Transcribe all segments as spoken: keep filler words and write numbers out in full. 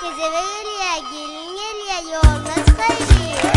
Gecele geliyor, gelin geliyor, yoluna çıkayım.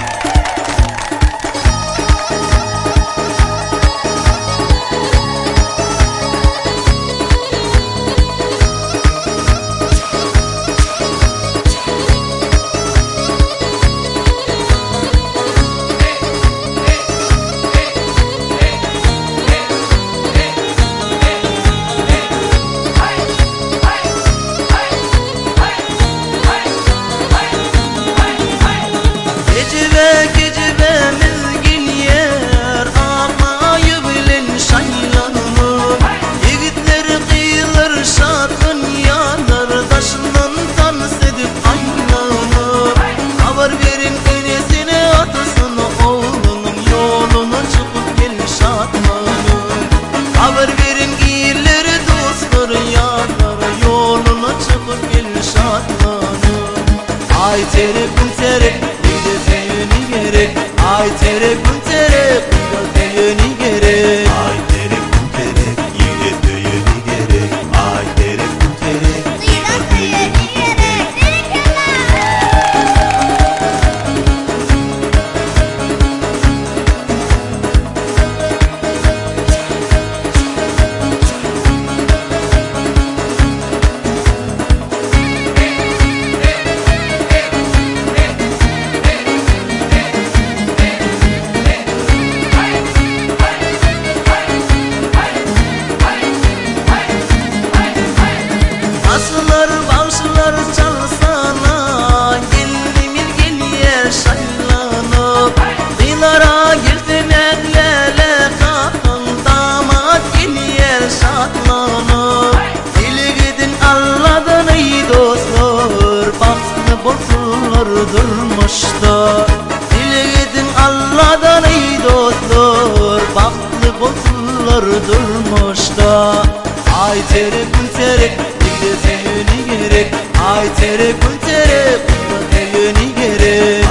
Ay tere kun tere, gide teyeni gere. Ay tere kun tere, gide teyeni gere. Ay tere kun tere, gide teyeni gere. Ay tere kun tere, gide teyeni gere. Asılar bağışlar çalsana, gelinimin geliye şaylanıp. Kıyılara girdin ellele kapın, damat geliye şatlanıp. Dili gidin Allah'dan ey dostlar, baktı bozullar durmuşlar. Dili gidin Allah'dan ey dostlar, baktı bozullar durmuşlar. Ay tere kun tere, gide teyeni gerek. Ay tere kun tere, gide teyeni gerek.